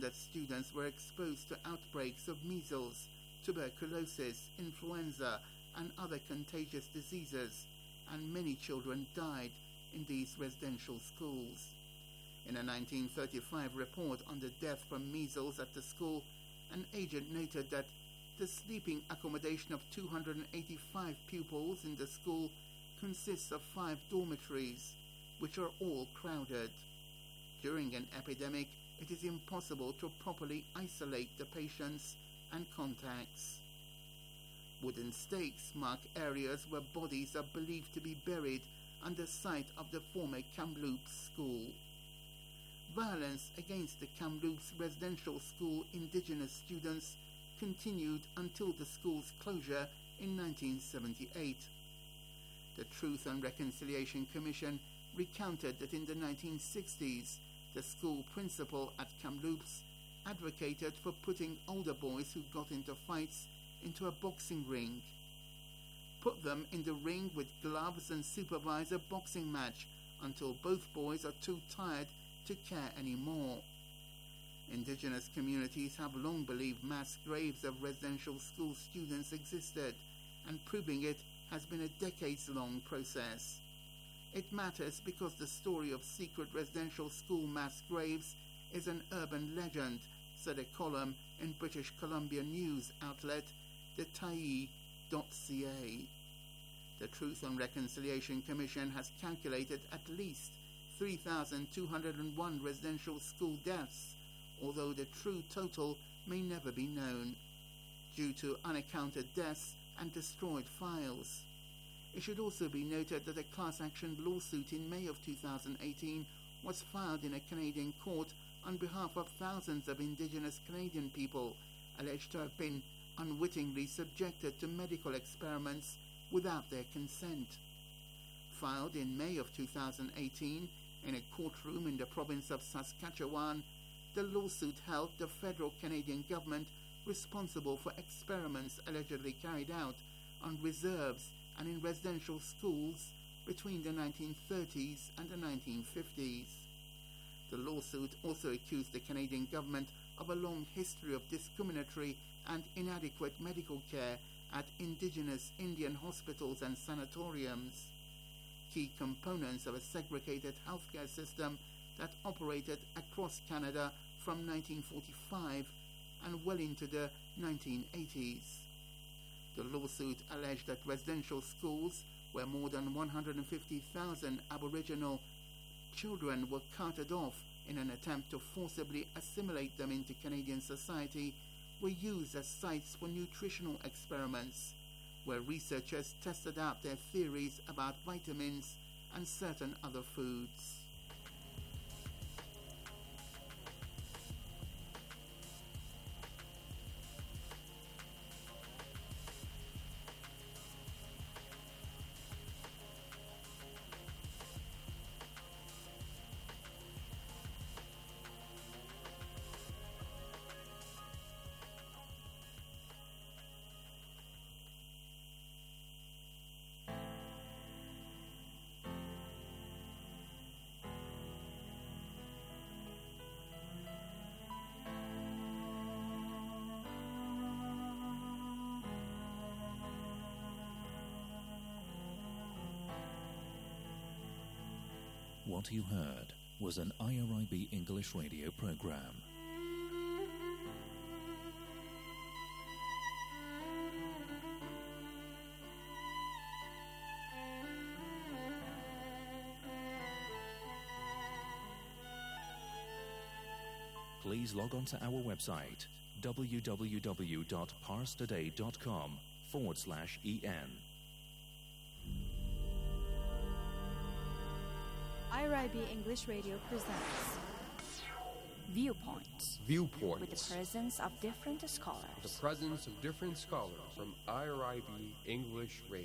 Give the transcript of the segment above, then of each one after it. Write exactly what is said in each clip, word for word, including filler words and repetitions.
that students were exposed to outbreaks of measles, tuberculosis, influenza, and other contagious diseases, and many children died in these residential schools. In a nineteen thirty-five report on the death from measles at the school, an agent noted that the sleeping accommodation of two hundred eighty-five pupils in the school consists of five dormitories, which are all crowded. During an epidemic, it is impossible to properly isolate the patients and contacts. Wooden stakes mark areas where bodies are believed to be buried on the site of the former Kamloops school. Violence against the Kamloops residential school indigenous students continued until the school's closure in nineteen seventy-eight. The Truth and Reconciliation Commission recounted that in the nineteen sixties, the school principal at Kamloops advocated for putting older boys who got into fights into a boxing ring. Put them in the ring with gloves and supervise a boxing match until both boys are too tired to care anymore. Indigenous communities have long believed mass graves of residential school students existed, and proving it has been a decades-long process. It matters because the story of secret residential school mass graves is an urban legend, said a column in British Columbia news outlet the Tyee dot c a. The Truth and Reconciliation Commission has calculated at least three thousand two hundred one residential school deaths, although the true total may never be known, due to unaccounted deaths and destroyed files. It should also be noted that a class action lawsuit in May of two thousand eighteen was filed in a Canadian court on behalf of thousands of Indigenous Canadian people alleged to have been unwittingly subjected to medical experiments without their consent. Filed in May of two thousand eighteen in a courtroom in the province of Saskatchewan, the lawsuit held the federal Canadian government responsible for experiments allegedly carried out on reserves and in residential schools between the nineteen thirties and the nineteen fifties. The lawsuit also accused the Canadian government of a long history of discriminatory and inadequate medical care at Indigenous Indian hospitals and sanatoriums, key components of a segregated healthcare system that operated across Canada from nineteen forty-five and well into the nineteen eighties. The lawsuit alleged that residential schools, where more than one hundred fifty thousand Aboriginal children were carted off in an attempt to forcibly assimilate them into Canadian society, were used as sites for nutritional experiments, where researchers tested out their theories about vitamins and certain other foods. What you heard was an I R I B English radio program. Please log on to our website w w w dot pars today dot com forward slash en. I R I B English Radio presents Viewpoints. Viewpoints. With the presence of different scholars. The presence of different scholars from I R I B English Radio.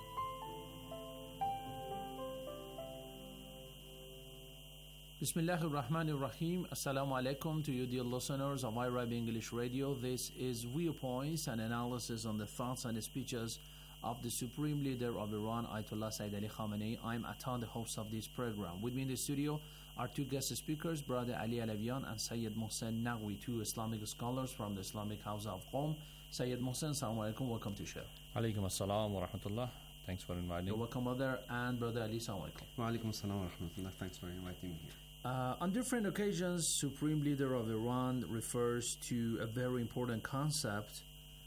Bismillahir Rahmanir Rahim. Assalamu alaikum to you, dear listeners of I R I B English Radio. This is Viewpoints, an analysis on the thoughts and speeches of the Supreme Leader of Iran, Ayatollah Sayyid Ali Khamenei. I'm Atan, the host of this program. With me in the studio Our two guest speakers, Brother Ali Alavian and Sayyid Mohsen Nagwi, two Islamic scholars from the Islamic House of Qom. Sayyid Mohsen, Assalamu alaikum, welcome to the show. Alaikum assalam wa rahmatullah. Thanks for inviting me. You're welcome, brother. And Brother Ali, Assalamu alaikum. Wa alaikum assalam wa rahmatullah. Thanks for inviting me here. Uh, on different occasions, Supreme Leader of Iran refers to a very important concept,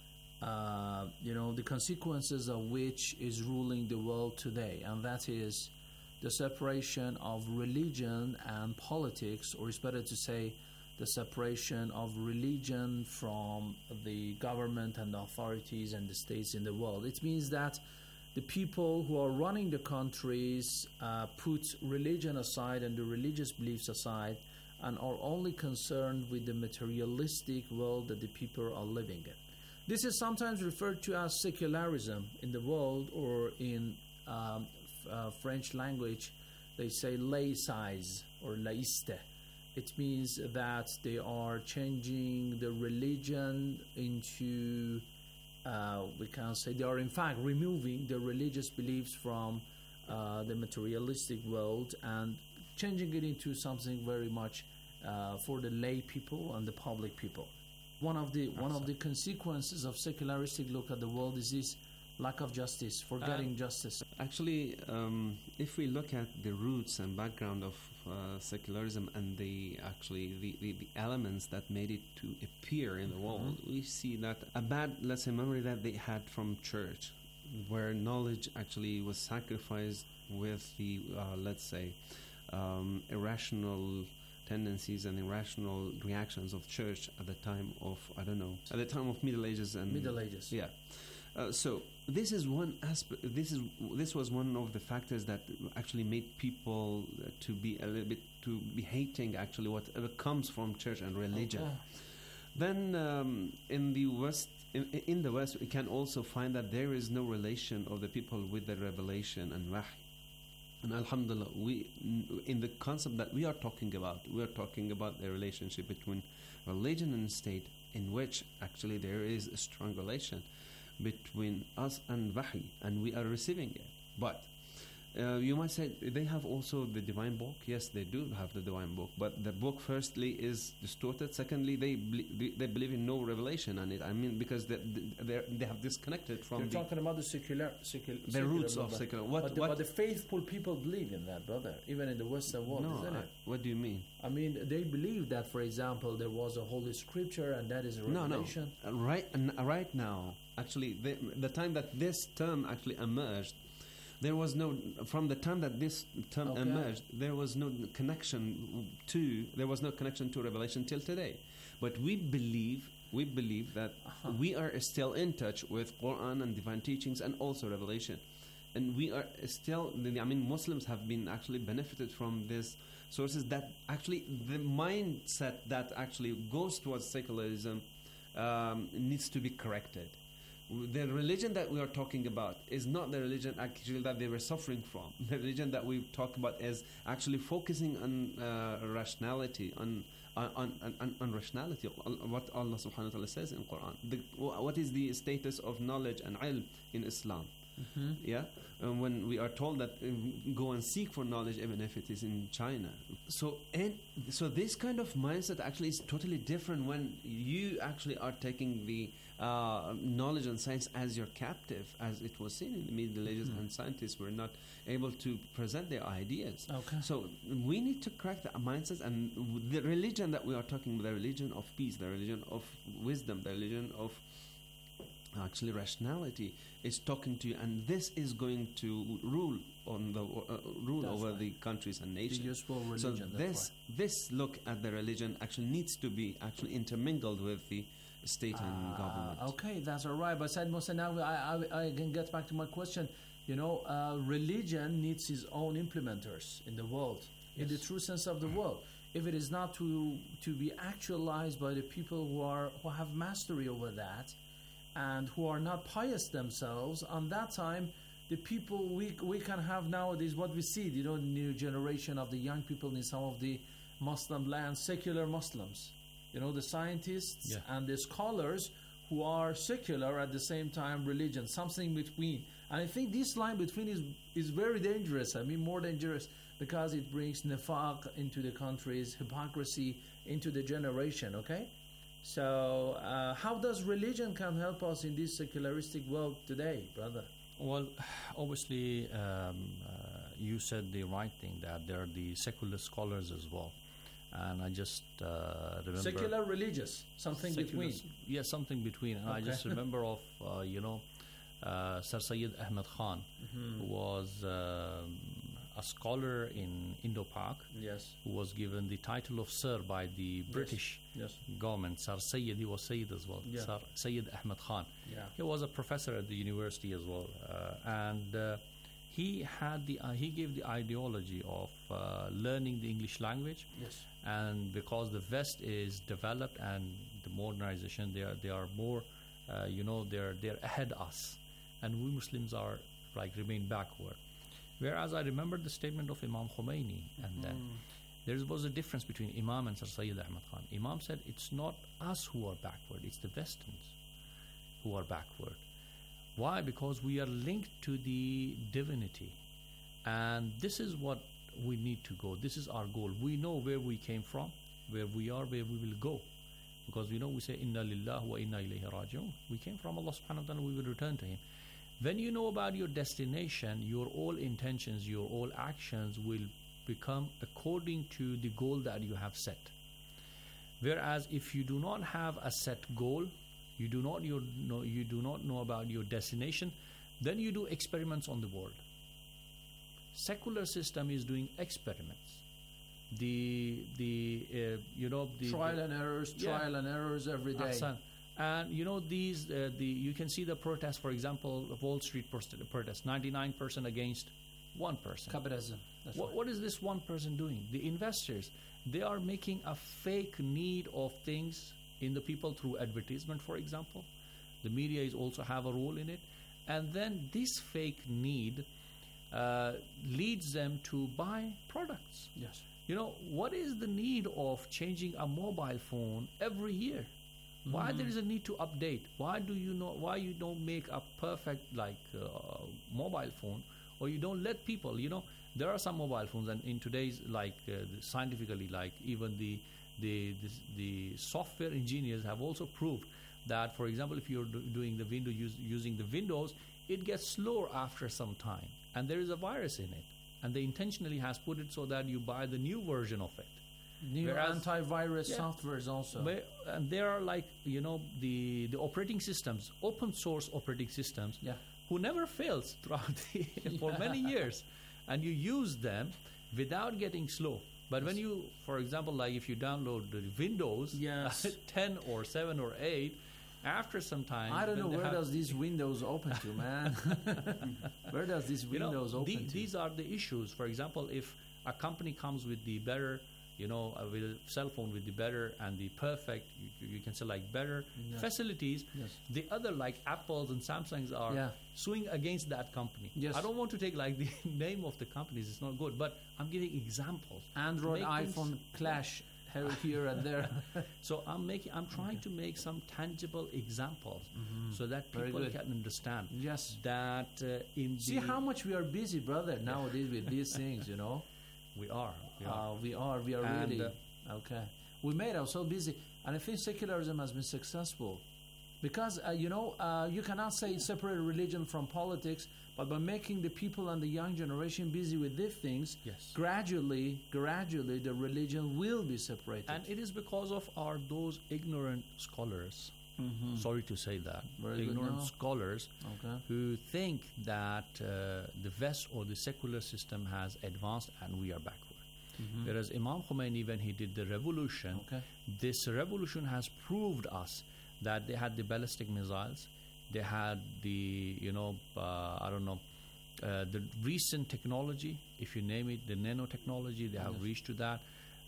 uh, you know, the consequences of which is ruling the world today, and that is the separation of religion and politics, or it's better to say the separation of religion from the government and the authorities and the states in the world. It means that the people who are running the countries uh, put religion aside and the religious beliefs aside and are only concerned with the materialistic world that the people are living in. This is sometimes referred to as secularism in the world, or in um, f- uh, French language, they say laïcise or laïcité. It means that they are changing the religion into, uh, we can say, they are in fact removing the religious beliefs from uh, the materialistic world and changing it into something very much uh, for the lay people and the public people. One of the one of the consequences of secularistic look at the world is this lack of justice, forgetting uh, justice. Actually, um, if we look at the roots and background of uh, secularism and the actually the, the, the elements that made it to appear in the world, mm-hmm. we see that a bad, let's say, memory that they had from church, where knowledge actually was sacrificed with the, uh, let's say, um, irrational tendencies and irrational reactions of church at the time of, I don't know, at the time of Middle Ages and Middle Ages. Yeah. Uh, so this is one aspect. This is this was one of the factors that actually made people uh, to be a little bit to be hating actually whatever comes from church and religion. Okay. Then um, in the West, in, in the West, we can also find that there is no relation of the people with the revelation and wahy. And alhamdulillah, we in the concept that we are talking about, we are talking about the relationship between religion and state, in which actually there is a strong relation between us and wahy, and we are receiving it. But uh, you might say they have also the divine book. Yes, they do have the divine book, but the book firstly is distorted. Secondly, they ble- they believe in no revelation on it. I mean, because they they they have disconnected from You're the talking about the secular, secular the secular roots brother. of secular. What, but, the, what but the faithful people believe in that, brother, even in the Western world, no, isn't I, it? what do you mean? I mean, they believe that, for example, there was a holy scripture and that is a revelation. No, no. Uh, right, and right now, actually, the, the time that this term actually emerged, there was no, from the time that this term Okay. emerged, there was no connection to, there was no connection to revelation till today. But we believe, we believe that Uh-huh. we are still in touch with Quran and divine teachings and also revelation. And we are still, I mean, Muslims have been actually benefited from these sources that actually, the mindset that actually goes towards secularism um, needs to be corrected. The religion that we are talking about is not the religion actually that they were suffering from. The religion that we talk about is actually focusing on uh, rationality, on on, on, on, on rationality, what Allah subhanahu wa ta'ala says in Quran. The, what is the status of knowledge and ilm in Islam? Mm-hmm. Yeah, and when we are told that uh, go and seek for knowledge, even if it is in China. So, and so this kind of mindset actually is totally different when you actually are taking the uh, knowledge and science as your captive, as it was seen in the Middle Ages, mm-hmm. and scientists were not able to present their ideas. Okay. So we need to correct the mindsets, and the religion that we are talking about, the religion of peace, the religion of wisdom, the religion of actually rationality is talking to you, and this is going to rule on the uh, rule That's over right. the countries and nations. The useful So religion. that's this this look at the religion actually needs to be actually intermingled with the state and Ah, government. Okay, that's all right. But Said Musa, now I, I, I can get back to my question. You know, uh, religion needs its own implementers in the world, in the true sense of the word. If it is not to to be actualized by the people who are who have mastery over that, and who are not pious themselves, on that time, the people we we can have nowadays what we see, you know, the new generation of the young people in some of the Muslim lands, secular Muslims, you know, the scientists Yeah. and the scholars who are secular at the same time religion, something between. And I think this line between is is very dangerous. I mean, more dangerous because it brings nifaq into the countries, hypocrisy into the generation. Okay, so uh, how does religion can help us in this secularistic world today, brother? Well, obviously, um, uh, you said the right thing, that there are the secular scholars as well. And I just uh, remember... Secular religious, something secular, between. Yeah, something between. And Okay. I just remember of, uh, you know, uh, Sir Syed Ahmed Khan, Mhm. who was um, a scholar in Indo-Pak, Yes. who was given the title of Sir by the British Yes. government. Sir Syed, he was Syed as well. Yeah. Sir Syed Ahmed Khan. Yeah. He was a professor at the university as well, uh, and uh, he had the uh, he gave the ideology of uh, learning the English language, Yes. and because the West is developed and the modernization, they are they are more, uh, you know, they're they're ahead us, and we Muslims are like remain backward. Whereas I remember the statement of Imam Khomeini, and then there was a difference between Imam and Sir Syed Ahmed Khan. Imam said it's not us who are backward, it's the Westerns who are backward. Why? Because we are linked to the divinity, and this is what we need to go. This is our goal. We know where we came from, where we are, where we will go, because we know we say inna lillahi wa inna ilayhi raji'un. We came from Allah subhanahu wa ta'ala, we will return to Him. When you know about your destination, your all intentions, your all actions will become according to the goal that you have set. Whereas if you do not have a set goal, you do not you know you do not know about your destination, then you do experiments on the world. Secular system is doing experiments. The the uh, you know the Trial the, and errors, Yeah. trial and errors every day. Ahsan. And you know these uh, the you can see the protests, for example, Wall Street prost- protest, ninety-nine percent against one person. Capitalism. That's What, right. what is this one person doing? The investors, they are making a fake need of things in the people through advertisement, for example. The media is also have a role in it. And then this fake need uh, leads them to buy products. Yes. You know, what is the need of changing a mobile phone every year? Why there is a need to update? Why do you know? Why you don't make a perfect like uh, mobile phone, or you don't let people? You know, there are some mobile phones, and in today's like uh, scientifically, like even the the the, the software engineers have also proved that, for example, if you're do- doing the window use, using the Windows, it gets slower after some time, and there is a virus in it, and they intentionally has put it so that you buy the new version of it. New Whereas- antivirus Yeah. softwares also. But, and there are like you know the the operating systems, open source operating systems, Yeah. who never fails throughout the, for many years, and you use them without getting slow. But when you, for example, like if you download the Windows Yes. ten or seven or eight, after some time, I don't when know they where have- does these windows open to, man. Where does these you know, windows the- open to? these are the issues. For example, if a company comes with the better, you know, uh, with a cell phone with the better and the perfect, you, you can say like better Yeah. facilities, Yes. the other like Apples and Samsungs are Yeah. suing against that company. Yes. I don't want to take like the name of the companies, it's not good, but I'm giving examples. Android, Make things- iPhone clash here, here and there. So I'm making, I'm trying to make some tangible examples so that Very people good. can understand Yes. that uh, in See the how much we are busy, brother, nowadays with these things, you know. we are, we are. Uh, we are, we are And, really uh, okay. We made ourselves busy, and I think secularism has been successful because uh, you know uh, you cannot say separate religion from politics, but by making the people and the young generation busy with these things, Yes. gradually, gradually, the religion will be separated. And it is because of our those ignorant scholars. Sorry to say that. Very good, ignorant no. scholars Okay. who think that uh, the West or the secular system has advanced and we are backward. Whereas Imam Khomeini, when he did the revolution, Okay. this revolution has proved us that they had the ballistic missiles, they had the, you know, uh, I don't know, uh, the recent technology, if you name it, the nanotechnology, they have Yes. reached to that.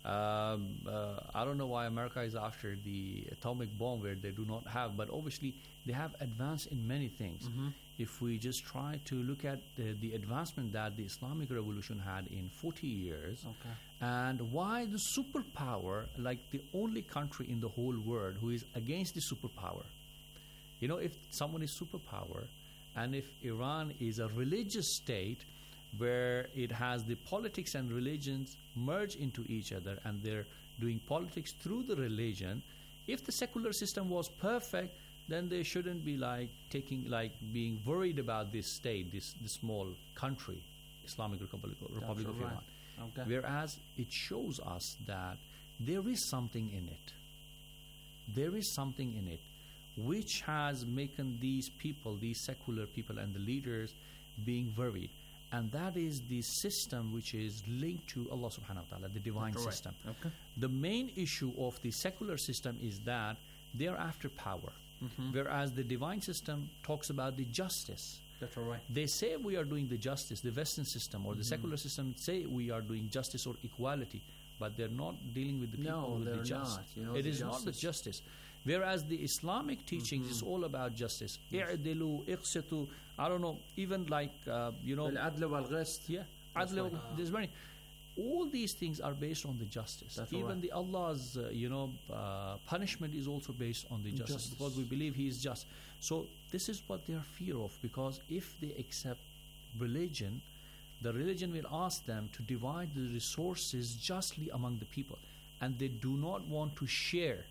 Um, uh, I don't know why America is after the atomic bomb where they do not have, but obviously they have advanced in many things. If we just try to look at the, the advancement that the Islamic Revolution had in forty years, Okay. and why the superpower, like the only country in the whole world who is against the superpower, You know, if someone is superpower, and if Iran is a religious state where it has the politics and religions merge into each other, and they're doing politics through the religion, if the secular system was perfect, then they shouldn't be like taking, like being worried about this state, this, this small country, Islamic Republic, Republic of right. Iran. Okay. Whereas it shows us that there is something in it. There is something in it which has making these people, these secular people and the leaders being worried. And that is the system which is linked to Allah subhanahu wa ta'ala, the divine Correct. system. Okay. The main issue of the secular system is that they are after power. Mm-hmm. Whereas the divine system talks about the justice. That's all right. They say we are doing the justice, the Western system or the mm-hmm. secular system say we are doing justice or equality, but they're not dealing with the people No, with they're the justice. not. You know, it the is not the justice. justice. Whereas the Islamic teachings Mm-hmm. is all about justice. I'dilu, iqsitu, I don't know, even like, uh, you know, العدل والقسط. yeah, That's adl, right. there's many. All these things are based on the justice. That's Even right. the Allah's, uh, you know, uh, punishment is also based on the justice, Justice. because we believe He is just. So this is what they are fear of, because if they accept religion, the religion will ask them to divide the resources justly among the people, and they do not want to share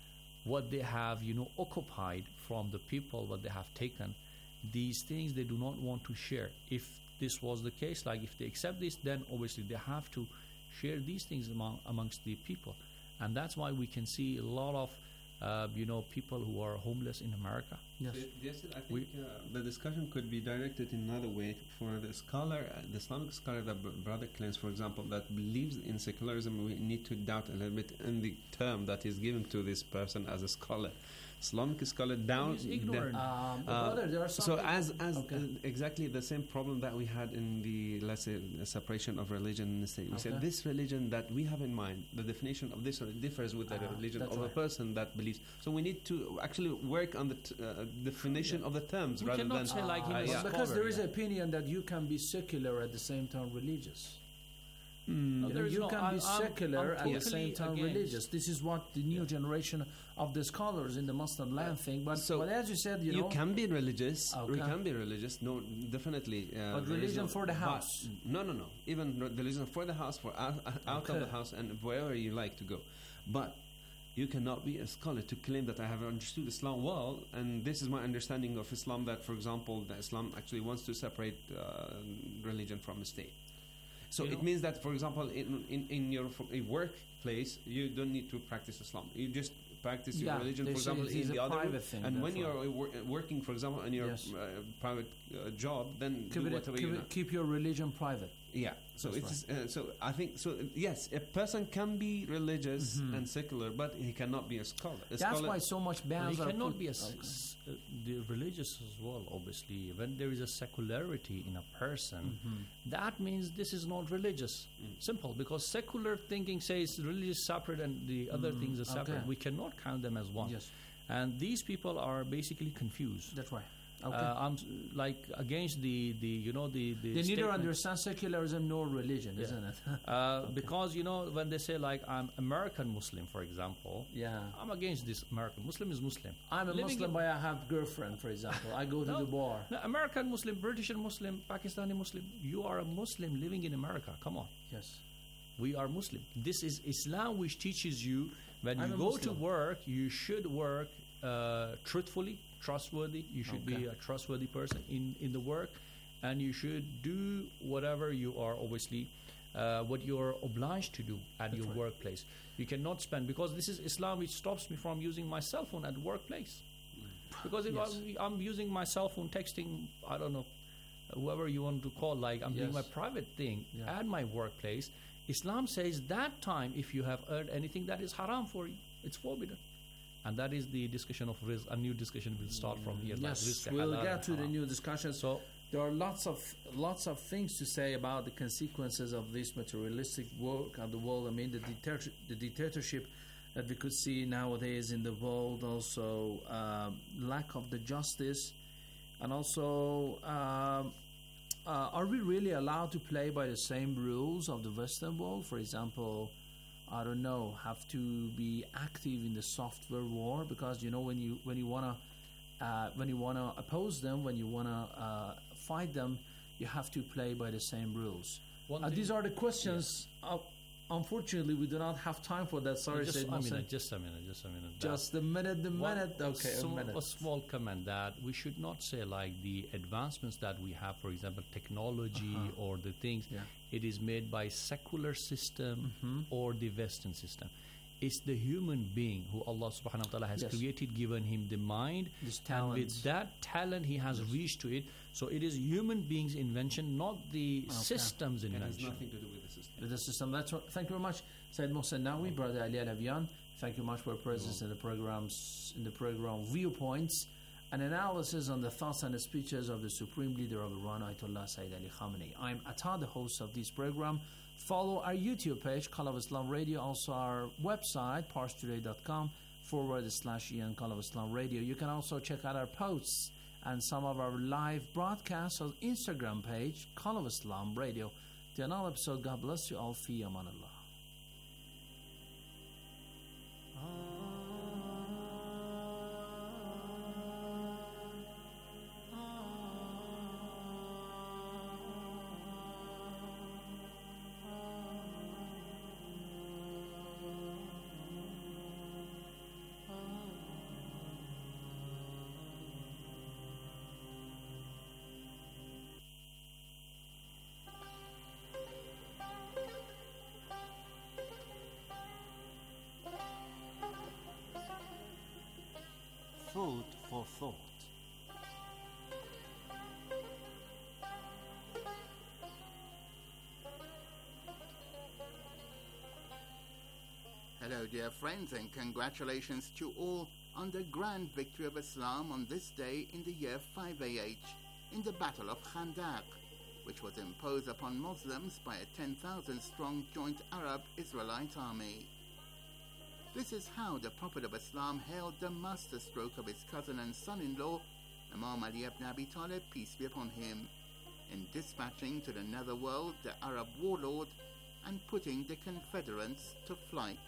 what they have, you know, occupied from the people, what they have taken. These things they do not want to share. If this was the case, like if they accept this, then obviously they have to share these things among amongst the people. And that's why we can see a lot of uh, you know, people who are homeless in America. Yes. Yes, I think We- uh, the discussion could be directed in another way. For the scholar, uh, the Islamic scholar that br- brother claims, for example, that believes in secularism, we need to doubt a little bit in the term that is given to this person as a scholar. Islamic scholar down. He's ignorant. Um, Uh, brother, there are some So people- as as Okay. uh, exactly the same problem that we had in the, let's say, the separation of religion and the state. We Okay. said this religion that we have in mind, the definition of this differs with the Ah, religion that's of a right. person that believes. So we need to actually work on the t- uh, definition of the terms We rather cannot than say like him uh, as yeah. a because scholar, there is yeah. an opinion that you can be secular at the same time religious. No, You, know, there is you no- can I- be I'm- secular I'm at the same totally time against- religious. This is what the new generation of the scholars in the Muslim land think. But, so but as you said, you, You know, can be religious. You Okay. can be religious. No, definitely. Uh, But there is religion no- for the but- house. No, no, no. Even re- religion for the house, for out, out of Okay. the house, and wherever you like to go. But you cannot be a scholar to claim that I have understood Islam well, and this is my understanding of Islam. That, for example, that Islam actually wants to separate uh, religion from the state. So You it know- means that, for example, in in, in your f- a workplace, you don't need to practice Islam. You just practice your Yeah, religion, they for say example, it in is the a other room. private thing, And that's when right. you're wor- working, for example, in your Yes. uh, private uh, job, then keep, do it, whatever keep, you it, know. keep your religion private. Yeah. So That's it's uh, so I think so. uh, Yes, a person can be religious and secular, but he cannot be a scholar. A Mm-hmm. That's scholar why so much Well, bans he are cannot put- be a s- Okay. s- uh, the religious as well. Obviously, when there is a secularity in a person, Mm-hmm. that means this is not religious. Simple, because secular thinking says religious separate and the other things are separate. okay. We cannot count them as one. Yes, And these people are basically confused. that's right. Okay. Uh, I'm s- like against the, the you know the the they neither statement- understand secularism nor religion, Yeah. isn't it? uh, because you know when they say like I'm American Muslim, for example, yeah. I'm against this. American Muslim is Muslim. I'm a Living Muslim, in- but I have girlfriend, for example. I go to No, the bar. no, American Muslim, British Muslim, Pakistani Muslim. You are a Muslim living in America. Come on. Yes. We are Muslim. This is Islam, which teaches you when I'm you a go Muslim. to work, you should work uh, truthfully, trustworthy. You should be Okay. a trustworthy person in, in the work, and you should do whatever you are obviously uh, what you are obliged to do at your right. workplace. You cannot spend, because this is Islam, which stops me from using my cell phone at the workplace. Because if Yes. I, I'm using my cell phone, texting, I don't know, whoever you want to call, like I'm doing Yes. my private thing Yeah. at my workplace, Islam says that time if you have earned anything that is haram for you, it's forbidden. And that is the discussion of rizq. A new discussion will start from here. like Yes, rizq, we'll halal get and to the haram. new discussion. So There are lots of lots of things to say about the consequences of this materialistic work of the world. I mean, the, dictator- the dictatorship that we could see nowadays in the world, also um, lack of the justice, and also um, uh, are we really allowed to play by the same rules of the Western world? For example, I don't know, have to be active in the software war, because you know when you when you wanna uh, when you want to oppose them, when you want to uh, fight them, you have to play by the same rules. Uh, these are the questions. Yeah. Uh, unfortunately, we do not have time for that. Sorry, just Said a minute, just a minute, just a minute. Just a minute, the One, minute. Okay, so a minute. A small comment that we should not say like the advancements that we have, for example, technology uh-huh. or the things, yeah. it is made by secular system mm-hmm. or the Western system. It's the human being who Allah subhanahu wa ta'ala has yes. created, given him the mind, this and with that talent he has yes. reached to it. So it is human being's invention, not the okay. system's invention. It has nothing to do with the system. With the system. That's what, thank you very much, Said Mohsen Nawi, Brother Ali Alavian. Thank you much for your presence in the programs, in the program Viewpoints, an analysis on the thoughts and the speeches of the Supreme Leader of Iran, Ayatollah Sayyid Ali Khamenei. I'm Atta, the host of this program. Follow our YouTube page, Call of Islam Radio, also our website, parstoday.com forward slash Ian Call of Islam Radio. You can also check out our posts and some of our live broadcasts on Instagram page, Call of Islam Radio. Till another episode, God bless you all. Fi aman Allah. Food for thought. Hello, dear friends, and congratulations to all on the grand victory of Islam on this day in the year five A H in the Battle of Khandaq, which was imposed upon Muslims by a ten thousand strong joint Arab-Israelite army. This is how the Prophet of Islam hailed the masterstroke of his cousin and son-in-law, Imam Ali ibn Abi Talib, peace be upon him, in dispatching to the netherworld the Arab warlord and putting the Confederates to flight.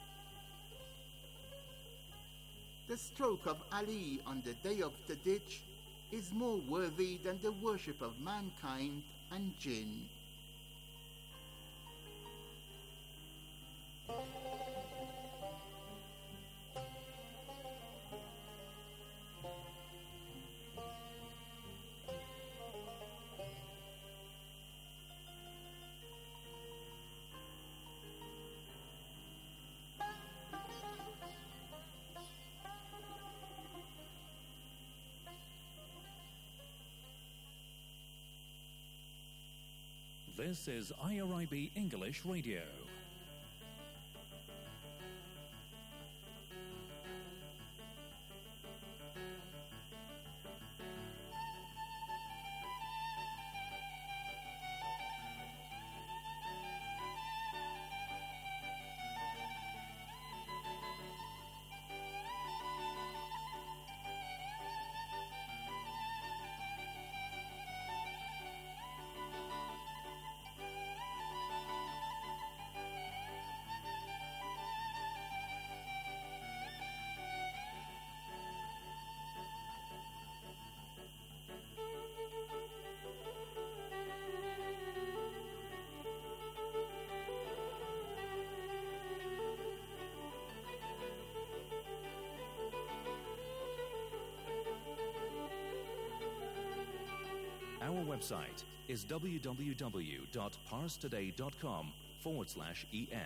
The stroke of Ali on the day of the ditch is more worthy than the worship of mankind and jinn. This is I R I B English Radio. Our website is www.parstoday.com forward slash EN.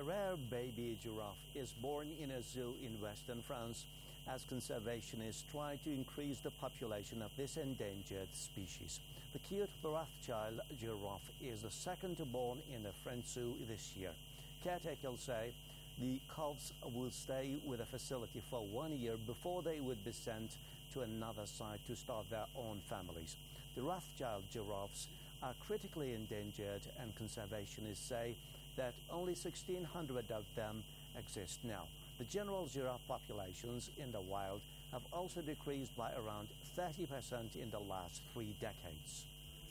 rare baby giraffe is born in a zoo in western France as conservationists try to increase the population of this endangered species. The cute Rothschild giraffe is the second born in the French zoo this year. Caretakers say the calves will stay with the facility for one year before they would be sent to another site to start their own families. The Rothschild giraffes are critically endangered, and conservationists say that only sixteen hundred of them exist now. The general giraffe populations in the wild have also decreased by around thirty percent in the last three decades.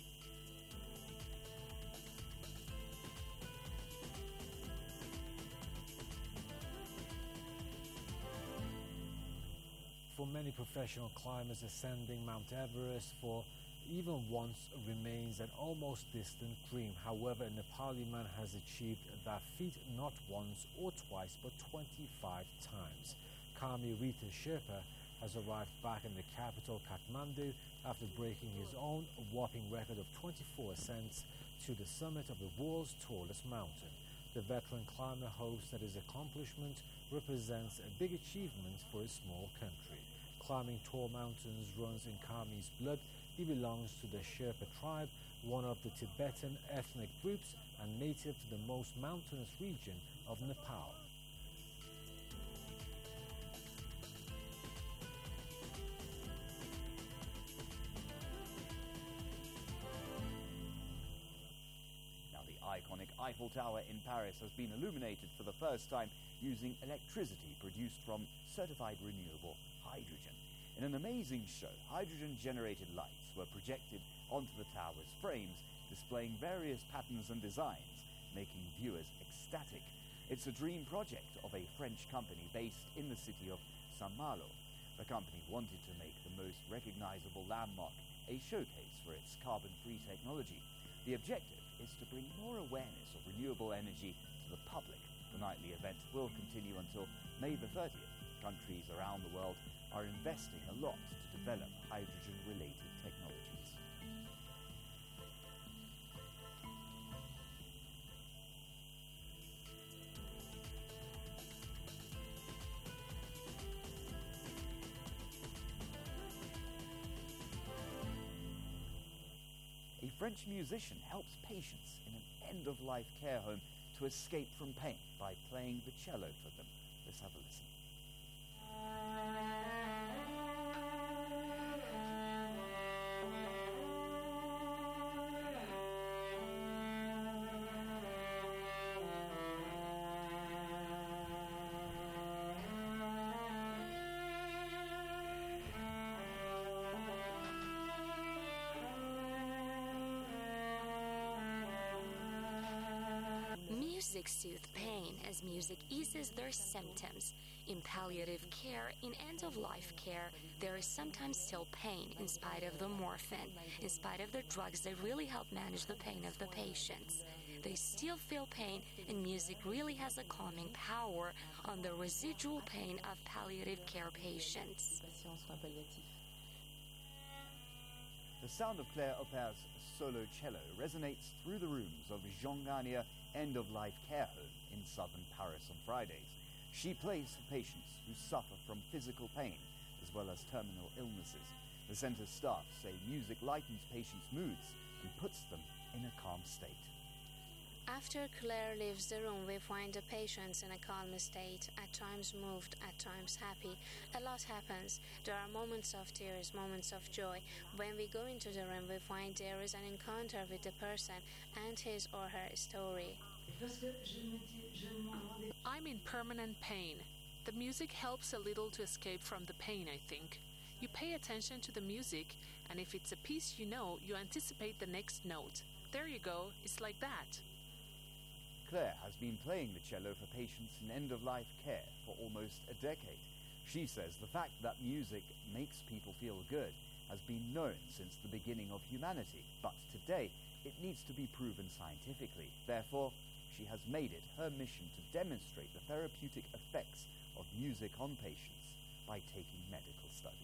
For many professional climbers, ascending Mount Everest for even once remains an almost distant dream. However, a Nepali man has achieved that feat not once or twice, but twenty-five times. Kami Rita Sherpa has arrived back in the capital, Kathmandu, after breaking his own whopping record of twenty-four ascents to the summit of the world's tallest mountain. The veteran climber hopes that his accomplishment represents a big achievement for a small country. Climbing tall mountains runs in Kami's blood. He belongs to the Sherpa tribe, one of the Tibetan ethnic groups and native to the most mountainous region of Nepal. Now, the iconic Eiffel Tower in Paris has been illuminated for the first time using electricity produced from certified renewable hydrogen. In an amazing show, hydrogen-generated lights were projected onto the tower's frames, displaying various patterns and designs, making viewers ecstatic. It's a dream project of a French company based in the city of Saint-Malo. The company wanted to make the most recognizable landmark a showcase for its carbon-free technology. The objective is to bring more awareness of renewable energy to the public. The nightly event will continue until May the thirtieth. Countries around the world are investing a lot to develop hydrogen-related technologies. A French musician helps patients in an end-of-life care home to escape from pain by playing the cello for them. Let's have a listen. Music soothes pain as music eases their symptoms. In palliative care, in end-of-life care, there is sometimes still pain in spite of the morphine, in spite of the drugs that really help manage the pain of the patients. They still feel pain, and music really has a calming power on the residual pain of palliative care patients. The sound of Claire Opper's solo cello resonates through the rooms of Jean Garnier End-of-Life Care Home in southern Paris on Fridays. She plays for patients who suffer from physical pain as well as terminal illnesses. The centre's staff say music lightens patients' moods and puts them in a calm state. After Claire leaves the room, we find the patients in a calm state, at times moved, at times happy. A lot happens. There are moments of tears, moments of joy. When we go into the room, we find there is an encounter with the person and his or her story. I'm in permanent pain. The music helps a little to escape from the pain, I think. You pay attention to the music, and if it's a piece you know, you anticipate the next note. There you go, it's like that. Claire has been playing the cello for patients in end-of-life care for almost a decade. She says the fact that music makes people feel good has been known since the beginning of humanity, but today it needs to be proven scientifically. Therefore, she has made it her mission to demonstrate the therapeutic effects of music on patients by taking medical studies.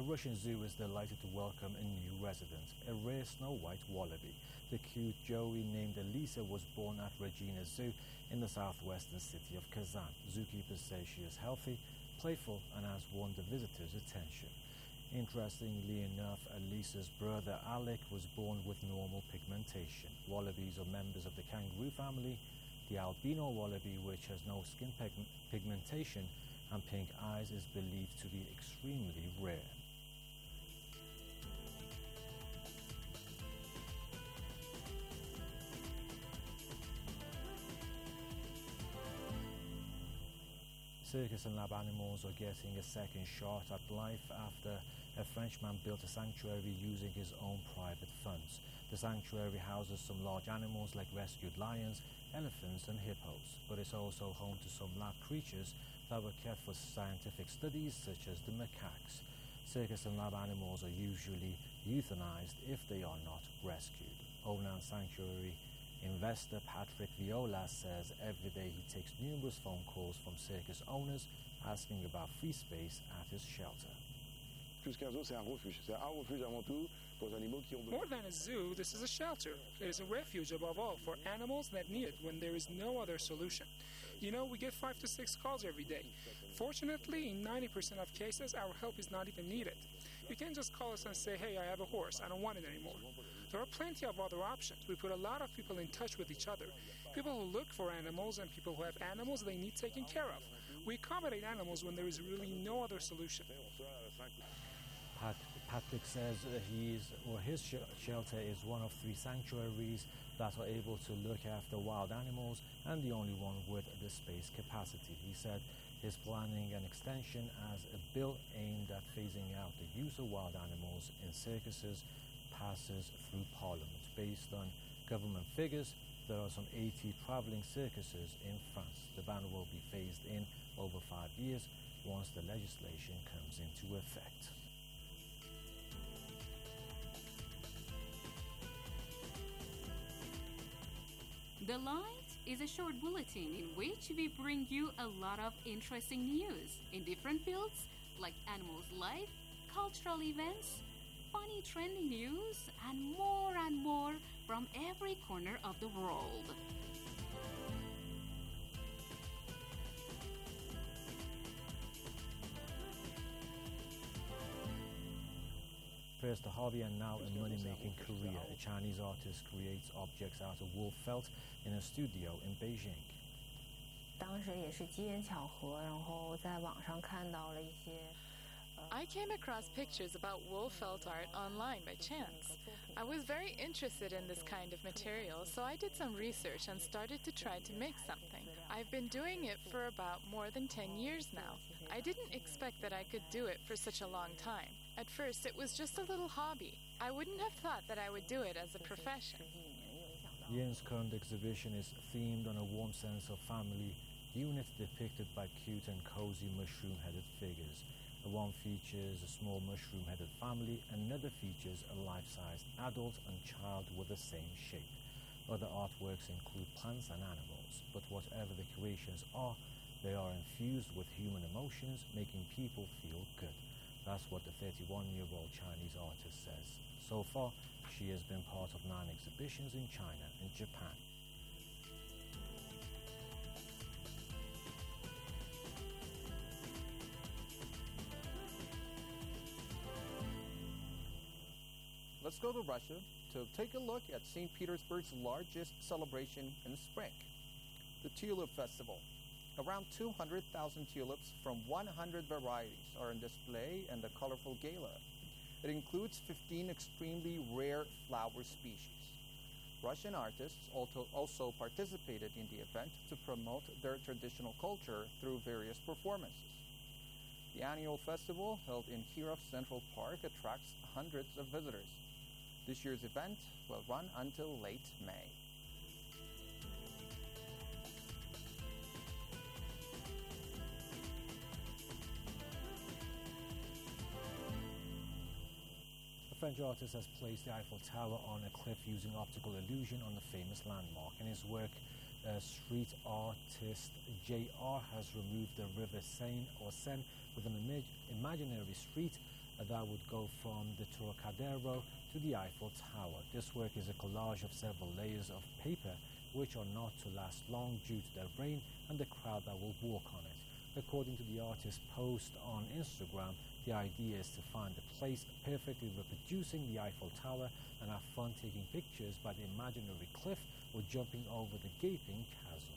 Russian zoo is delighted to welcome a new resident, a rare snow white wallaby. The cute Joey named Elisa was born at Regina Zoo in the southwestern city of Kazan. Zookeepers say she is healthy, playful, and has won the visitors' attention. Interestingly enough, Elisa's brother Alec was born with normal pigmentation. Wallabies are members of the kangaroo family. The albino wallaby, which has no skin pig- pigmentation and pink eyes, is believed to be extremely rare. Circus and lab animals are getting a second shot at life after a Frenchman built a sanctuary using his own private funds. The sanctuary houses some large animals like rescued lions, elephants and hippos, but it's also home to some lab creatures that were kept for scientific studies, such as the macaques. Circus and lab animals are usually euthanized if they are not rescued. Owner and sanctuary investor Patrick Viola says every day he takes numerous phone calls from circus owners asking about free space at his shelter. More than a zoo, this is a shelter. It is a refuge above all for animals that need it when there is no other solution. You know, we get five to six calls every day. Fortunately, in ninety percent of cases, our help is not even needed. You can't just call us and say, hey, I have a horse, I don't want it anymore. There are plenty of other options. We put a lot of people in touch with each other. People who look for animals and people who have animals they need taken care of. We accommodate animals when there is really no other solution. Pat- Patrick says uh, he is, or his sh- shelter is one of three sanctuaries that are able to look after wild animals and the only one with the space capacity. He said he's planning an extension as a bill aimed at phasing out the use of wild animals in circuses passes through Parliament. Based on government figures, there are some eighty travelling circuses in France. The ban will be phased in over five years once the legislation comes into effect. The Light is a short bulletin in which we bring you a lot of interesting news in different fields like animals' life, cultural events, funny trending news, and more and more from every corner of the world. First a hobby and now a money-making career. A Chinese artist creates objects out of wool felt in a studio in Beijing. 当时也是机缘巧合，然后在网上看到了一些。 I came across pictures about wool felt art online by chance. I was very interested in this kind of material, so I did some research and started to try to make something. I've been doing it for about more than ten years now. I didn't expect that I could do it for such a long time. At first, it was just a little hobby. I wouldn't have thought that I would do it as a profession. Yin's current exhibition is themed on a warm sense of family, units depicted by cute and cozy mushroom-headed figures. The one features a small mushroom-headed family, another features a life-sized adult and child with the same shape. Other artworks include plants and animals, but whatever the creations are, they are infused with human emotions, making people feel good. That's what the thirty-one-year-old Chinese artist says. So far, she has been part of nine exhibitions in China and Japan. Let's go to Russia to take a look at Saint Petersburg's largest celebration in spring, the Tulip Festival. Around two hundred thousand tulips from one hundred varieties are on display in the colorful gala. It includes fifteen extremely rare flower species. Russian artists also, also participated in the event to promote their traditional culture through various performances. The annual festival, held in Kirov Central Park, attracts hundreds of visitors. This year's event will run until late May. A French artist has placed the Eiffel Tower on a cliff using optical illusion on the famous landmark. In his work, uh, street artist J R has removed the river Seine or Seine with an imag- imaginary street uh, that would go from the Trocadero to the Eiffel Tower. This work is a collage of several layers of paper which are not to last long due to their rain and the crowd that will walk on it. According to the artist's post on Instagram, the idea is to find a place perfectly reproducing the Eiffel Tower and have fun taking pictures by the imaginary cliff or jumping over the gaping chasm.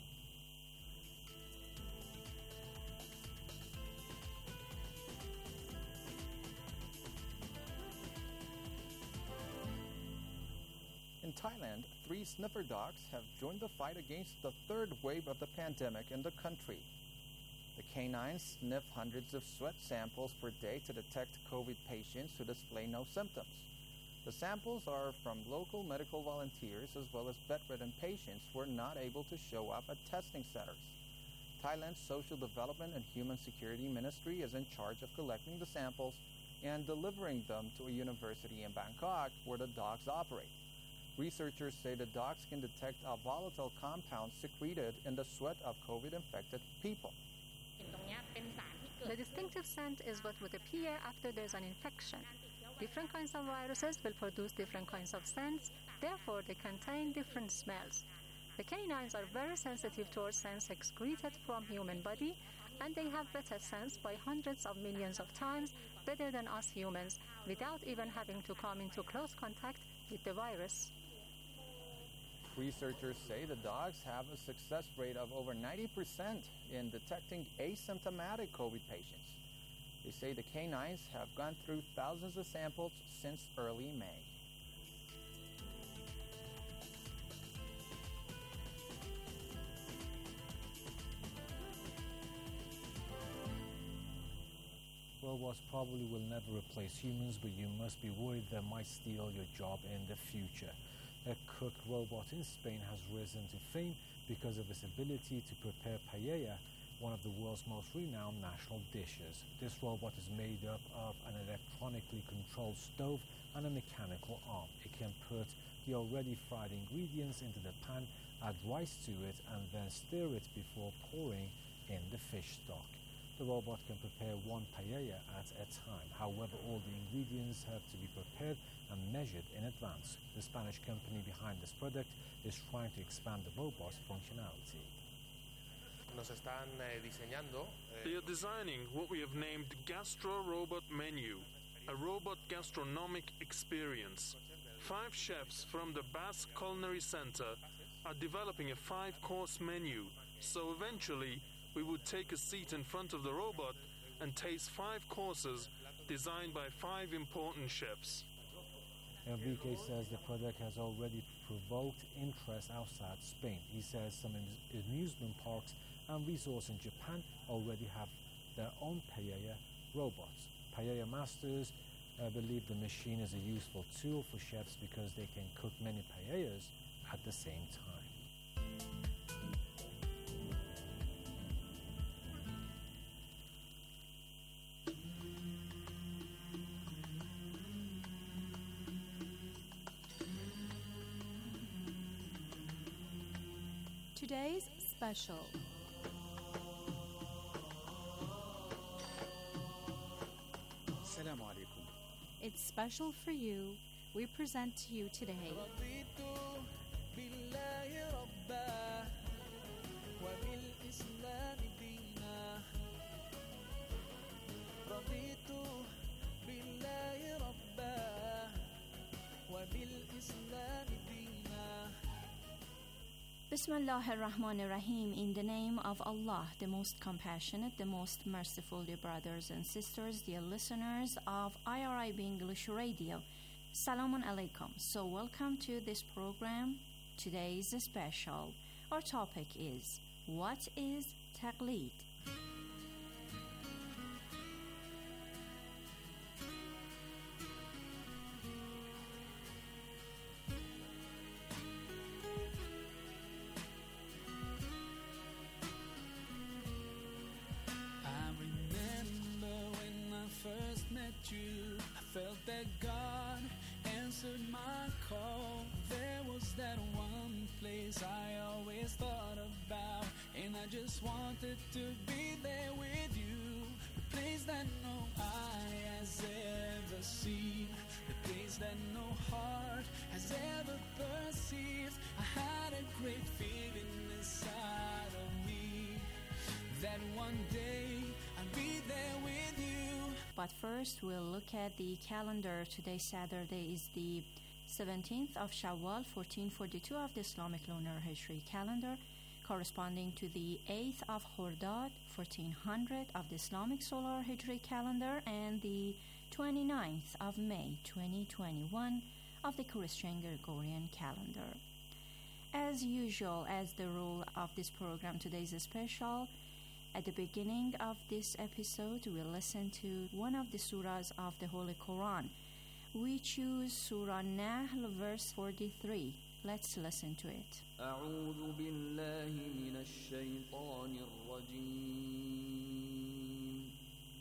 In Thailand, three sniffer dogs have joined the fight against the third wave of the pandemic in the country. The canines sniff hundreds of sweat samples per day to detect COVID patients who display no symptoms. The samples are from local medical volunteers as well as bedridden patients who are not able to show up at testing centers. Thailand's Social Development and Human Security Ministry is in charge of collecting the samples and delivering them to a university in Bangkok where the dogs operate. Researchers say the dogs can detect a volatile compound secreted in the sweat of COVID-infected people. The distinctive scent is what would appear after there's an infection. Different kinds of viruses will produce different kinds of scents, therefore they contain different smells. The canines are very sensitive towards scents excreted from human body, and they have better sense by hundreds of millions of times better than us humans, without even having to come into close contact with the virus. Researchers say the dogs have a success rate of over ninety percent in detecting asymptomatic COVID patients. They say the canines have gone through thousands of samples since early May. Robots probably will never replace humans, but you must be worried they might steal your job in the future. A cook robot in Spain has risen to fame because of its ability to prepare paella, one of the world's most renowned national dishes. This robot is made up of an electronically controlled stove and a mechanical arm. It can put the already fried ingredients into the pan, add rice to it, and then stir it before pouring in the fish stock. The robot can prepare one paella at a time. However, all the ingredients have to be prepared and measured in advance. The Spanish company behind this product is trying to expand the robot's functionality. They are designing what we have named Gastro Robot Menu, a robot gastronomic experience. Five chefs from the Basque Culinary Center are developing a five-course menu, so eventually we would take a seat in front of the robot and taste five courses designed by five important chefs. Enrique says the product has already provoked interest outside Spain. He says some amusement parks and resorts in Japan already have their own paella robots. Paella masters uh, believe the machine is a useful tool for chefs because they can cook many paellas at the same time. Today's special. Assalamu alaikum. It's special for you. We present to you today. Bismillahir Rahmanir Rahim. In the name of Allah, the most compassionate, the most merciful, dear brothers and sisters, dear listeners of I R I B English Radio. Salamun alaikum. So welcome to this program. Today's special. Our topic is, what is taqleed? Felt that God answered my call. There was that one place I always thought about, and I just wanted to be there with you. place that no eye has ever seen, the place that no heart has ever perceived. I had a great feeling inside of me that one day I'll be there with you. But first, we'll look at the calendar. Today, Saturday, is the seventeenth of Shawwal, fourteen forty-two of the Islamic Lunar Hijri calendar, corresponding to the eighth of Khordad, fourteen hundred of the Islamic Solar Hijri calendar, and the twenty-ninth of May, twenty twenty-one of the Christian Gregorian calendar. As usual, as the rule of this program, today is special. At the beginning of this episode, we'll listen to one of the surahs of the Holy Quran. We choose Surah Nahl, verse forty-three. Let's listen to it. أعوذ بالله من الشيطان الرجيم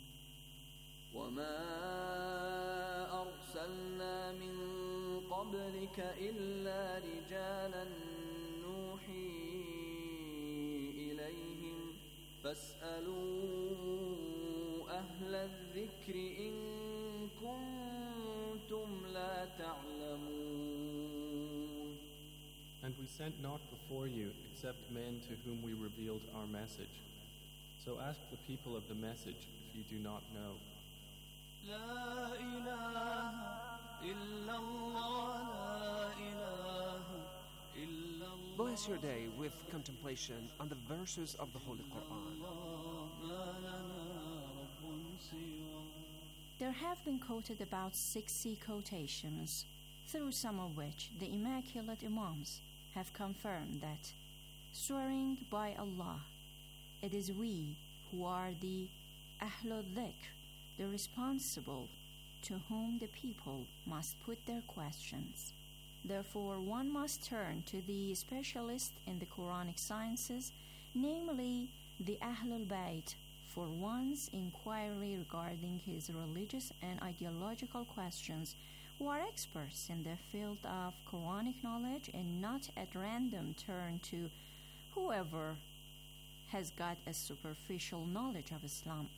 وما أرسلنا من قبلك إلا رجالا نوحي إليهم فاسألوا أهل الذكر إن كنتم لا تعلمون. And we sent not before you except men to whom we revealed our message. So ask the people of the message if you do not know. لا إله إلا الله لا إله إلا الله. Bless your day with contemplation on the verses of the Holy Quran. There have been quoted about sixty quotations, through some of which the Immaculate Imams have confirmed that, swearing by Allah, it is we who are the Ahlul Dhikr, the responsible, to whom the people must put their questions. Therefore, one must turn to the specialist in the Quranic sciences, namely the Ahlul Bayt, for one's inquiry regarding his religious and ideological questions, who are experts in the field of Quranic knowledge, and not at random turn to whoever has got a superficial knowledge of Islam.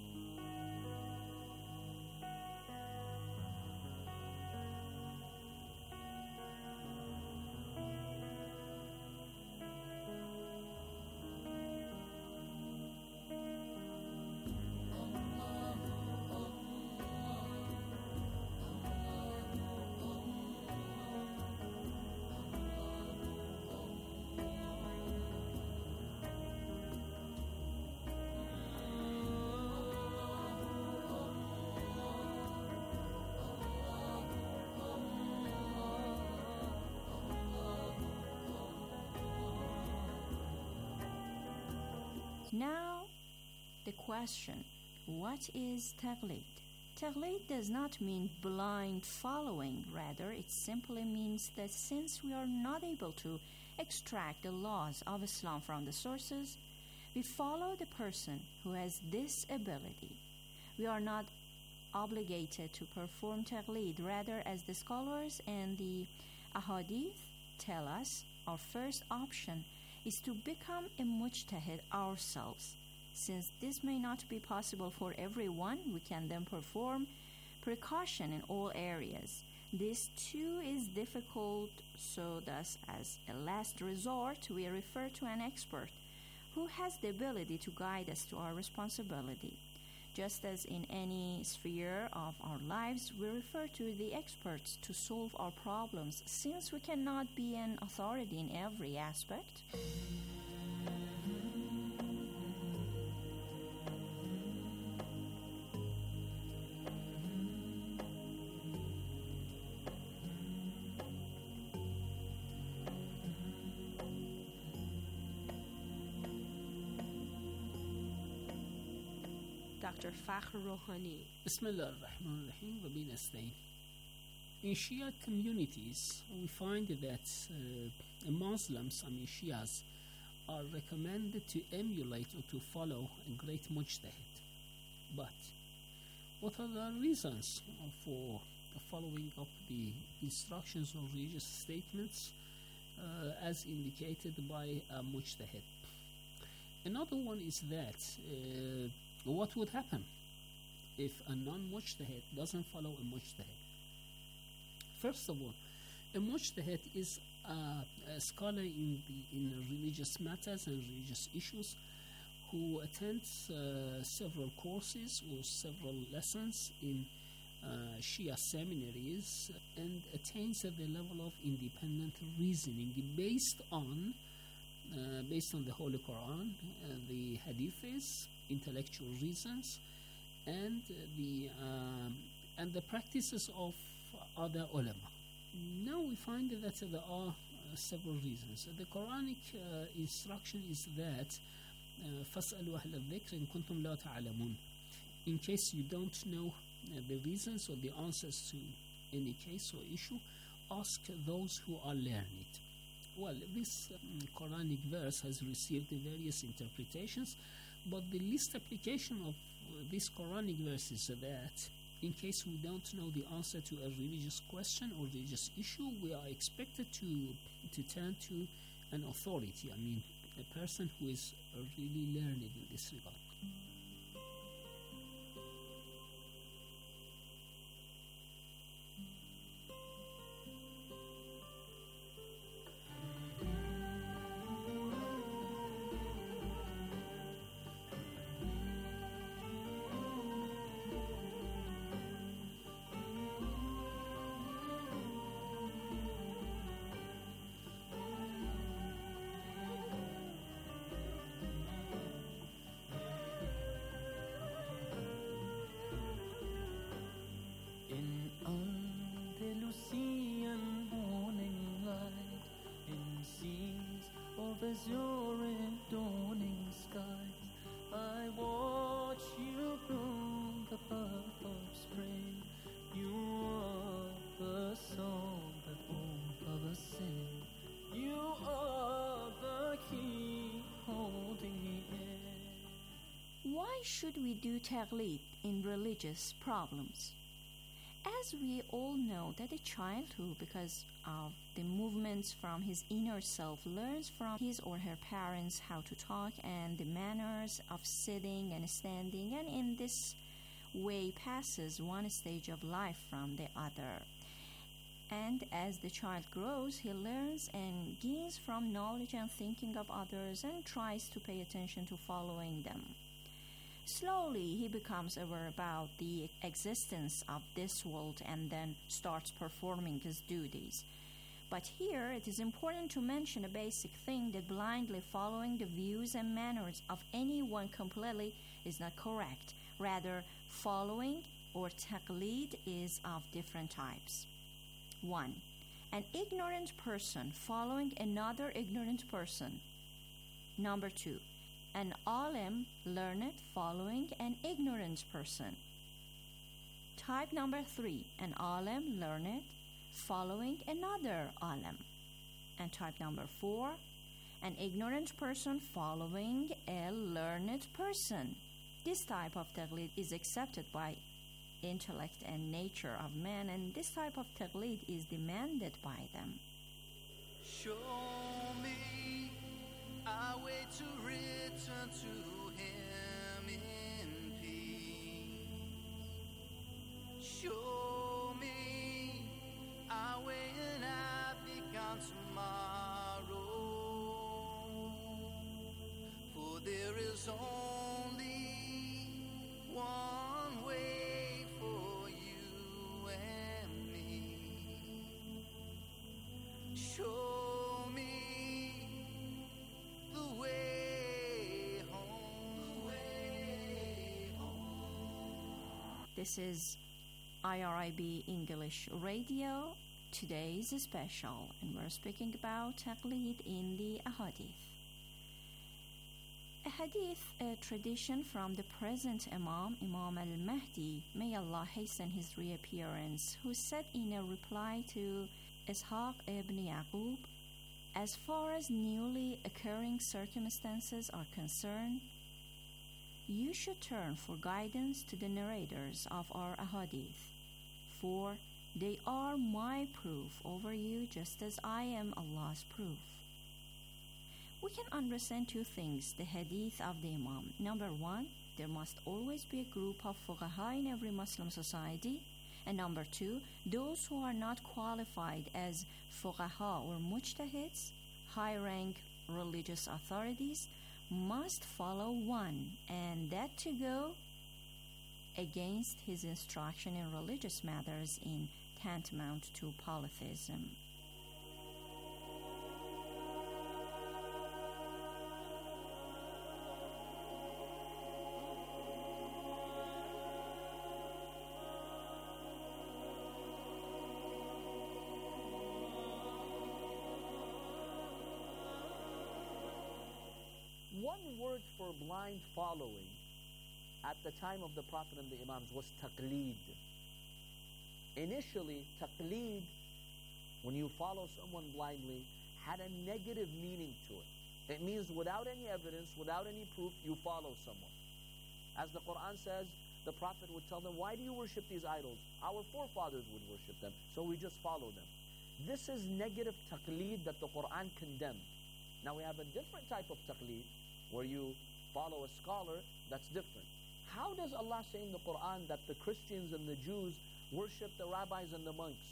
Now, the question, what is Taqlid? Taqlid does not mean blind following. Rather, it simply means that since we are not able to extract the laws of Islam from the sources, we follow the person who has this ability. We are not obligated to perform Taqlid. Rather, as the scholars and the ahadith tell us, our first option is to become a mujtahid ourselves. Since this may not be possible for everyone, we can then perform precaution in all areas. This too is difficult, so thus as a last resort, we refer to an expert who has the ability to guide us to our responsibility. Just as in any sphere of our lives, we refer to the experts to solve our problems, since we cannot be an authority in every aspect. Doctor Fakhr Rouhani. Bismillah ar-Rahman ar-Rahim wa bi nasta'in. In Shia communities, we find that uh, Muslims, I mean Shias, are recommended to emulate or to follow a great mujtahid. But what are the reasons for following up the instructions or religious statements uh, as indicated by a mujtahid? Another one is that uh, what would happen if a non-mujtahid doesn't follow a mujtahid? First of all, a mujtahid is a, a scholar in the in religious matters and religious issues who attends uh, several courses or several lessons in uh, Shia seminaries and attains at the level of independent reasoning based on uh, based on the Holy Quran, uh, the Hadiths, intellectual reasons, and the um, and the practices of other ulama. Now we find that there are uh, several reasons. The Quranic uh, instruction is that فَاسْأَلُوا أَهْلَ الذِّكْرِ إِن كُنتُمْ لَا تَعْلَمُونَ. In case you don't know uh, the reasons or the answers to any case or issue, ask those who are learned. Well, this um, Quranic verse has received various interpretations, but the least application of uh, this Quranic verse is that in case we don't know the answer to a religious question or religious issue, we are expected to to turn to an authority. I mean, a person who is really learned in this regard. Azure and dawning skies, I watch you bloom the birth of spring. You are the song that won't ever sing. You are the key holding me in. Why should we do taqlid in religious problems? As we all know that a child who, because of the movements from his inner self, learns from his or her parents how to talk and the manners of sitting and standing, and in this way passes one stage of life from the other. And as the child grows, he learns and gains from knowledge and thinking of others and tries to pay attention to following them. Slowly, he becomes aware about the existence of this world and then starts performing his duties. But here, it is important to mention a basic thing, that blindly following the views and manners of anyone completely is not correct. Rather, following or taqlid is of different types. One, an ignorant person following another ignorant person. Number two, an alim, learned, following an ignorant person. Type number three, an alim, learned, following another alim. And type number four, an ignorant person following a learned person. This type of taqlid is accepted by intellect and nature of man, and this type of taqlid is demanded by them. Show me a way to return to him in peace. Show me a way and I've begun tomorrow. For there is only one way for you and me. Show This is I R I B English Radio, today's special, and we're speaking about taqlid in the ahadith. A hadith, a tradition from the present Imam, Imam al-Mahdi, may Allah hasten his reappearance, who said in a reply to Ishaq ibn Yaqub, as far as newly occurring circumstances are concerned, you should turn for guidance to the narrators of our ahadith, for they are my proof over you, just as I am Allah's proof. We can understand two things, the hadith of the Imam. Number one, there must always be a group of fuqaha in every Muslim society. And number two, those who are not qualified as fuqaha or mujtahids, high-rank religious authorities, must follow one, and that to go against his instruction in religious matters in tantamount to polytheism. One word for blind following at the time of the Prophet and the Imams was taqleed. Initially, taqleed, when you follow someone blindly, had a negative meaning to it. It means without any evidence, without any proof, you follow someone. As the Quran says, the Prophet would tell them, why do you worship these idols? Our forefathers would worship them, so we just follow them. This is negative taqleed that the Quran condemned. Now we have a different type of taqleed, where you follow a scholar, that's different. How does Allah say in the Quran that the Christians and the Jews worship the rabbis and the monks?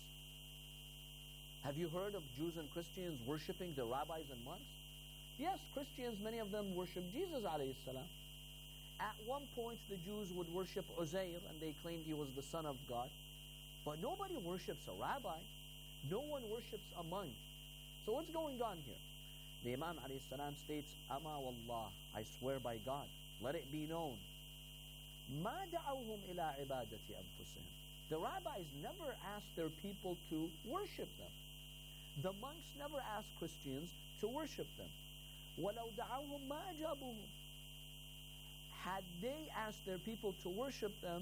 Have you heard of Jews and Christians worshiping the rabbis and monks? Yes, Christians, many of them worship Jesus alayhi salam. At one point, the Jews would worship Uzair, and they claimed he was the son of God. But nobody worships a rabbi. No one worships a monk. So what's going on here? The Imam alayhi salam states, Ama wallah, I swear by God, let it be known. Ma da'awhum ila ibadati anfusihim. The rabbis never asked their people to worship them. The monks never asked Christians to worship them. وَلَوْ دَعَوْهُمْ مَا أَجَابُهُمْ. Had they asked their people to worship them,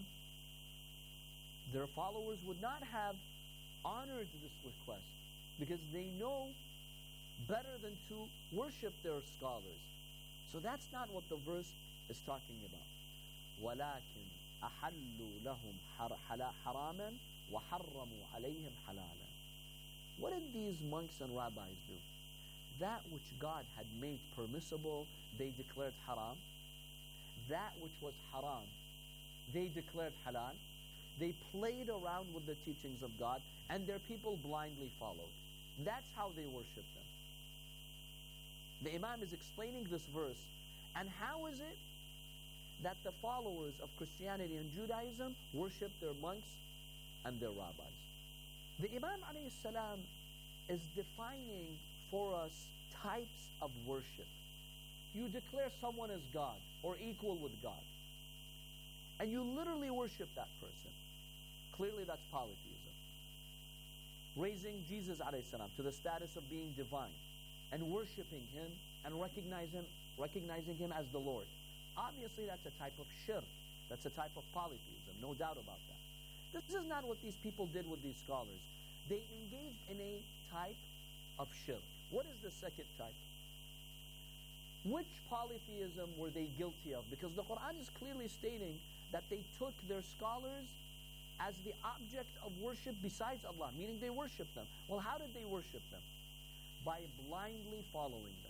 their followers would not have honored this request, because they know better than to worship their scholars. So that's not what the verse is talking about. وَلَكِنْ أَحَلُّوا لَهُمْ حَرَامًا وَحَرَّمُوا عَلَيْهِمْ حَلَالًا. What did these monks and rabbis do? That which God had made permissible, they declared haram. That which was haram, they declared halal. They played around with the teachings of God, and their people blindly followed. That's how they worshiped them. The Imam is explaining this verse, and how is it that the followers of Christianity and Judaism worship their monks and their rabbis? The Imam alayhi salam is defining for us types of worship. You declare someone as God or equal with God, and you literally worship that person. Clearly that's polytheism. Raising Jesus alayhi salam to the status of being divine and worshiping him and recognize him, recognizing him as the Lord. Obviously that's a type of shirk. That's a type of polytheism, no doubt about that. This is not what these people did with these scholars. They engaged in a type of shirk. What is the second type? Which polytheism were they guilty of? Because the Quran is clearly stating that they took their scholars as the object of worship besides Allah, meaning they worship them. Well, how did they worship them? By blindly following them.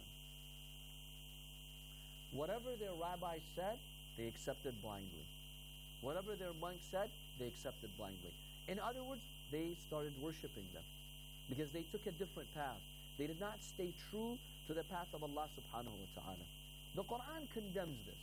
Whatever their rabbi said, they accepted blindly. Whatever their monk said, they accepted blindly. In other words, they started worshiping them because they took a different path. They did not stay true to the path of Allah subhanahu wa ta'ala. The Quran condemns this.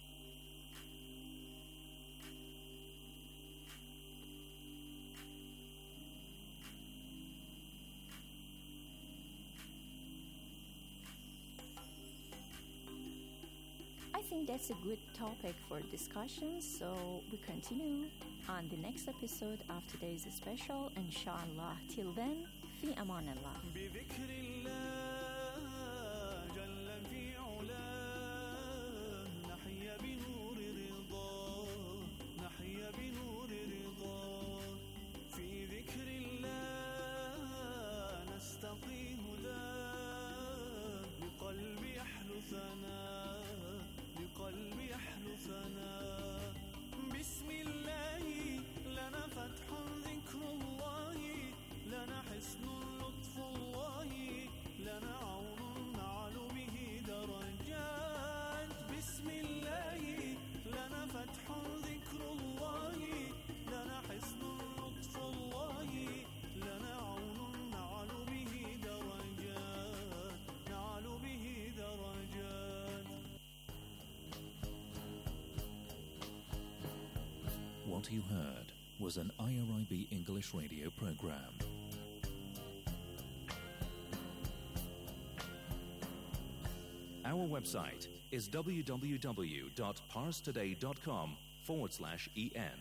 I think that's a good topic for discussion, so we continue on the next episode of today's special, inshallah. Till then, fi aman Allah. بذكر الله جل في علاه نحيا بنور رضاه نحيا بنور رضاه في ذكر الله نستقي هداه بقلب يحلو ثناه بقلب يحلو ثناه بسم الله لنا فتح ذكر الله لنا حسن لطف الله لنا عون نعلو به What you heard was an I R I B English radio program. Our website is www.parstoday.com forward slash en.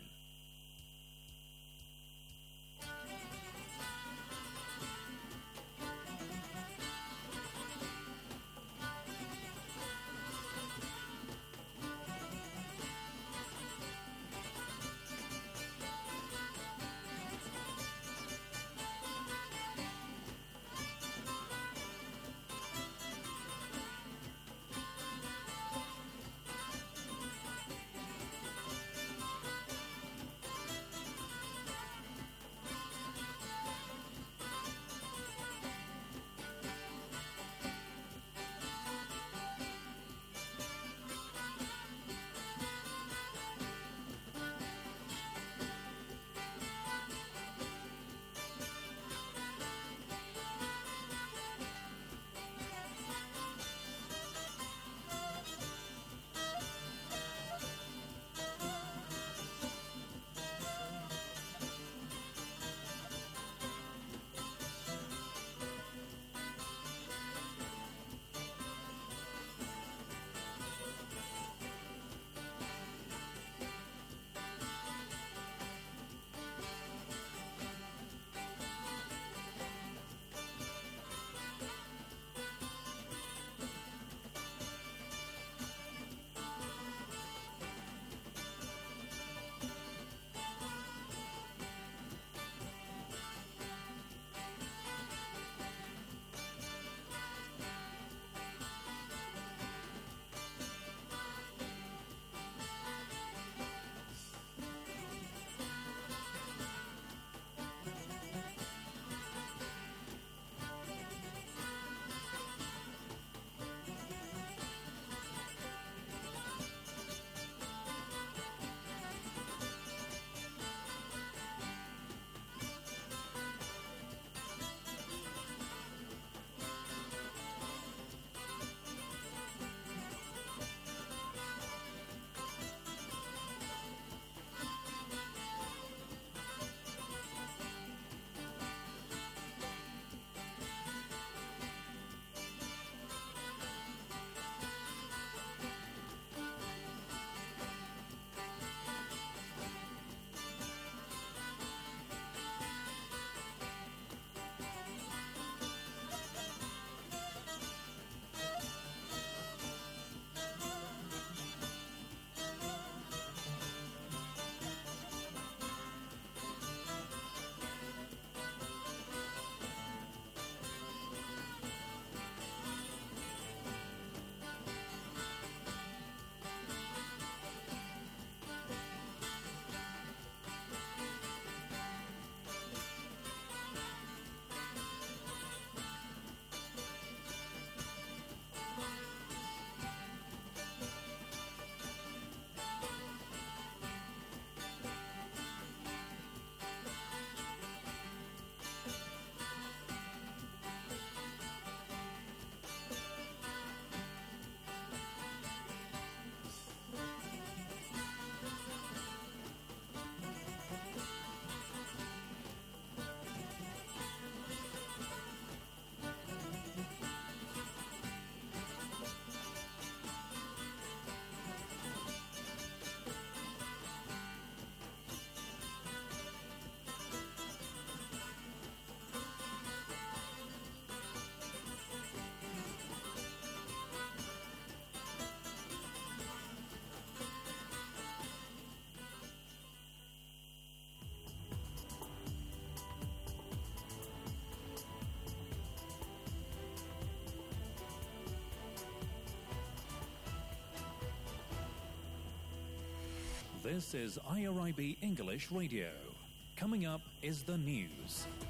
This is I R I B English Radio. Coming up is the news.